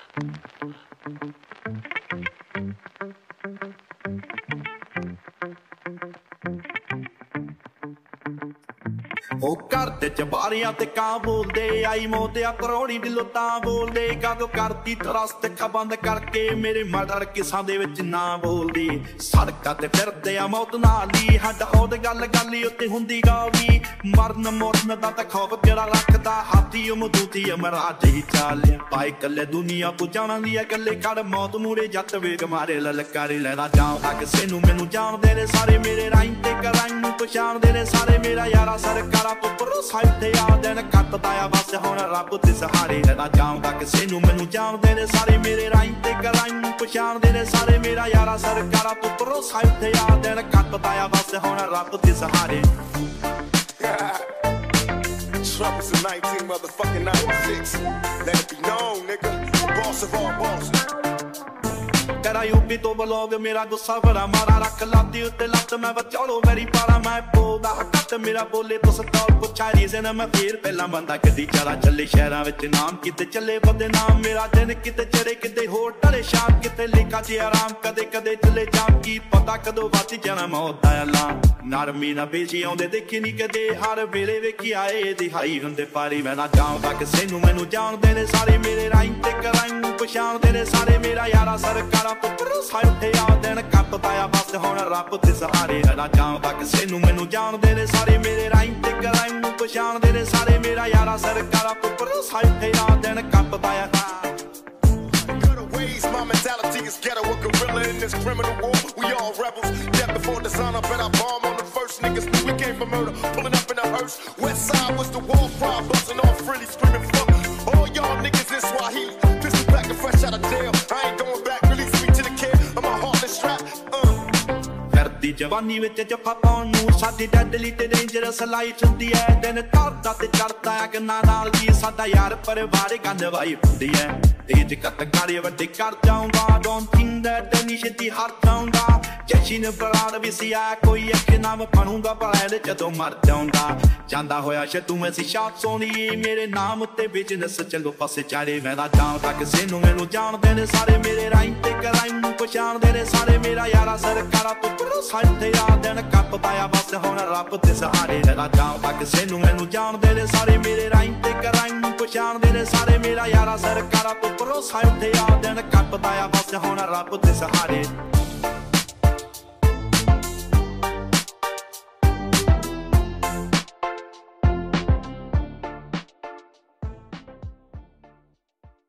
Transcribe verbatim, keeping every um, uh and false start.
ਉਹ ਘਰ ਦੇ ਚਬਾਰੀਆਂ ਤੇ ਕਾਂ ਬੋਲਦੇ ਆਈ ਮੋਤਿਆ ਕਰੋੜੀ ਦਿਲੋਂ ਤਾਂ ਬੋਲਦੇ ਕਦੋਂ ਕਰਦੀ ਤਰਸਤ ਅੱਖਾਂ ਬੰਦ ਕਰਕੇ ਮੇਰੇ ਮਰਡਰ ਕਿਸਾਂ ਦੇ ਵਿੱਚ ਨਾ ਬੋਲਦੀ ਸੜਕਾਂ ਤੇ ਫਿਰਦੇ ਆ ਮੌਤ ਨਾਲ ਹੀ ਹੱਡ ਹੌਦ ਗੱਲ ਗੱਲ ਉੱਤੇ ਹੁੰਦੀ ਗਾਵੀ ਮਰਨ ਮੋਰਨ ਦਾ ਤਾਂ ਖੌਫ ਜਿਹੜਾ ਰੱਖਦਾ ਹਾਥੀ ਉਹ ਮਦੂਤੀ ਅਮਰਾਜ ਹੀ ਚਾਲਿਆ ਪਾਏ ਕੱਲੇ ਦੁਨੀਆ ਤੋਂ ਜਾਣਨ ਦੀ ਇਕੱਲੇ ਕੜ ਮੌਤ ਮੂਰੇ ਜੱਟ ਵੇਗ ਮਾਰੇ ਲਲਕਾਰੇ ਲੈਣਾ ਜਾਣਦਾ ਕਿਸੇ ਨੂੰ ਮੈਨੂੰ ਜਾਣਦੇ ਨੇ ਸਾਰੇ ਮੇਰੇ ਰਾਈਂ ਤੇ ਕਰਾਂ ਨੂੰ ਪਛਾਣਦੇ ਨੇ ਸਾਰੇ ਮੇਰਾ ਯਾਰਾ ਸਰਕਾਰਾਂ ਤੋਂ ਭਰੋਸਾ ਇੱਥੇ ਆ ਦਿਨ ਕੱਟਦਾ ਆ ਬਸ ਹੁਣ ਰੱਬ ਦੇ ਸਹਾਰੇ ਲੈਣਾ ਜਾਣਦਾ ਕਿਸੇ ਨੂੰ ਮੈਨੂੰ ਜਾਣਦੇ ਨੇ ਸਾਰੇ ਮੇਰੇ ਰਾਈਂ ਤੇ ਕਰਾਂ ਨੂੰ ਪਛਾਣਦੇ ਨੇ ਸਾਰੇ ਮੇਰਾ ਯਾਰਾ ਸਰਕਾਰਾਂ ਤੋਂ ਭਰੋਸਾ ਇੱਥੇ ਆ ਦਿਨ ਕੱਟਦਾ ਆ ਬਸ ਹੁਣ ਰੱਬ ਦੇ ਸਹਾਰੇ Trump is a nineteen motherfucking ninety-six. Let it be known, nigga. Boss of all bosses. ਕਰਾ ਯੂਪੀ ਤੋਂ ਬਲੌਗ ਮੇਰਾ ਗੁੱਸਾ ਬੜਾ ਮਾਰਾ ਰੱਖ ਲਾਤੀ ਉੱਤੇ ਲੱਤ ਮੈਂ ਬਚਾਲੋ ਮੇਰੀ ਪਾਲਾ ਮੈਂ ਬੋਲਦਾ ਹੱਕ ਮੇਰਾ ਬੋਲੇ ਤੋਂ ਸਤਾਲ ਪੁੱਛਾ ਰੀਜ਼ਨ ਮੈਂ ਫੇਰ ਪਹਿਲਾਂ ਬੰਦਾ ਗੱਡੀ ਚਾਲਾ ਚੱਲੇ ਸ਼ਹਿਰਾਂ ਵਿੱਚ ਨਾਮ ਕਿਤੇ ਚੱਲੇ ਬੰਦੇ ਨਾਮ ਮੇਰਾ ਦਿਨ ਕਿਤੇ ਚੜੇ ਕਿਤੇ ਹੋਰ ਟਲੇ ਸ਼ਾਮ ਕਿਤੇ ਲਿਖਾ ਜੀ ਆਰਾਮ ਕਦੇ ਕਦੇ ਚੱਲੇ ਜਾਮ ਕੀ ਪਤਾ ਕਦੋਂ ਵਾਤੀ ਜਾਣਾ ਮੌਤ ਦਾ ਐਲਾਨ ਨਰਮੀ ਨਾ ਬੇਜੀ ਆਉਂਦੇ ਦੇਖੀ ਨਹੀਂ ਕਦੇ ਹਰ ਵੇਲੇ ਵੇਖੀ ਆਏ ਦਿਹਾਈ ਹੁੰਦੇ ਪਾਰੀ ਮੈਂ ਨਾ ਜਾਣਦਾ ਕਿਸੇ ਨੂੰ ਮੈਨੂੰ ਜਾਣਦੇ ਨੇ ਸਾਰੇ ਮੇਰੇ ਰਾਈਂ ਤੇ ਕਰਾਂ ਨੂੰ ਪਛਾਣਦੇ ਨੇ ਸਾਰੇ ਮੇਰਾ ਯਾਰਾ ਸਰਕਾਰਾਂ ਤੋਂ ਭਰੋਸਾ ਉੱਥੇ ਆ ਦਿਨ ਕੱਟਦਾ ਆ ਬਸ ਹੁਣ ਰੱਬ ਦੇ ਸਹਾਰੇ ਨਾ ਜਾਣਦਾ ਕਿਸੇ ਨੂੰ ਮੈਨੂੰ ਜਾਣਦੇ ਨੇ ਸਾਰੇ ਮੇਰੇ ਰਾਈਂ ਤੇ ਕਰਾਂ ਨੂੰ ਪਛਾਣਦੇ ਨੇ ਸਾਰੇ ਮੇਰਾ ਯਾਰਾ ਸਰਕਾਰਾਂ ਤੋਂ ਭਰੋਸਾ ਉੱਥੇ ਆ ਦਿਨ ਕੱਟਦਾ ਆ My mentality is ghetto, a gorilla in this criminal war. We all rebels, death before dishonor. Bet I bomb on the first niggas knew we came for murder. Pulling up in a hearse, west side was the wall fry, buzzing off freely, screaming fuck. All y'all niggas in Swahili, pistol back and fresh out of jail. I ain't going back, release me to the kid of my heartless strap. Uh. ਕਰਦੀ ਜਵਾਨੀ ਵਿੱਚ ਜੱਫਾ ਪਾਉਣ ਨੂੰ ਸਾਡੀ deadly ਤੇ dangerous life ਹੁੰਦੀ ਐ ਦਿਨ ਕਰਦਾ ਤੇ ਚੜਦਾ ਆ ਕਿੰਨਾ ਨਾਲ ਜੀ ਸਾਡਾ ਯਾਰ ਪਰਿਵਾਰ ਗੰਦ ਵਾਈ ਹੁੰਦੀ ਐ ਤੇਜ ਕੱਟ ਗਾੜੀ ਵੱਡੇ ਕਰ ਜਾਊਂਗਾ ਡੋਂਟ ਥਿੰਕ ਦੈਟ ਐਨੀ ਛੇਤੀ ਹਾਰ ਜਾਊਂਗਾ ਜੈਸ਼ੀ ਨੇ ਬਰਾੜ ਵੀ ਸੀ ਆ ਕੋਈ ਅੱਖੇ ਨਾਮ ਬਣੂਗਾ ਪਰ ਐ ਜਦੋਂ ਮਰ ਜਾਊਂਗਾ ਜਾਂਦਾ ਹੋਇਆ ਛਤੂ ਮੈਂ ਸੀ ਸ਼ਾਟ ਸੋਨੀ ਮੇਰੇ ਨਾਮ ਉੱਤੇ ਬਿਜ਼ਨਸ ਚੰਗੋ ਪਾਸੇ ਚਾੜੇ ਮੈਂ ਨਾ ਜਾਣਦਾ ਕਿਸੇ ਨੂੰ ਮੈਨੂੰ ਜਾਣਦੇ ਨੇ ਸਾਰੇ ਮੇਰੇ ਰਾਈਂ ਤੇ ਕਰਾਂ ਨੂੰ ਪਛਾਣਦੇ ਨੇ ਸਾਰੇ ਮੇਰਾ ਯਾਰਾ ਸਰਕਾਰਾਂ ਤੋਂ ਭਰੋਸਾ ਇੱਥੇ ਆ ਦਿਨ ਕੱਟਦਾ ਆ ਬਸ ਹੁਣ ਰੱਬ ਦੇ ਸਹਾਰੇ ਨਾ ਜਾਣਦਾ ਕਿਸੇ ਨੂੰ ਮੈਨੂੰ ਜਾਣਦੇ ਨੇ ਸਾਰੇ ਮੇਰੇ ਰਾਈਂ ਤੇ ਕਰਾਂ ਨੂੰ ਪਛਾਣਦੇ ਨੇ ਸਾਰੇ ਮੇਰਾ ਯਾਰਾ ਸਰਕਾਰਾਂ ਤੋਂ ਭਰੋਸਾ ਉੱਥੇ ਆ ਦਿਨ ਕੱਟਦਾ ਆ ਬਸ ਹੁਣ ਰੱਬ ਦੇ ਸਹਾਰੇ